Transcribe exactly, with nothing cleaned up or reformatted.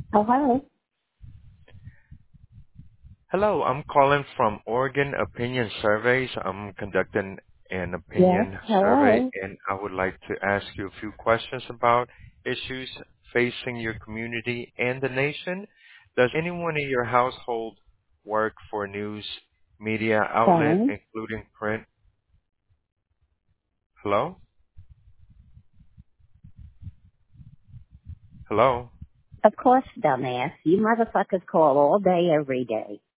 Oh, hello. Hello, I'm calling from Oregon Opinion Surveys. I'm conducting an Yes, opinion survey, hello. and I would like to ask you a few questions about issues facing your community and the nation. Does anyone in your household work for a news media outlet, Phone. including print? Hello? Hello? Of course, dumbass. You motherfuckers call all day, every day.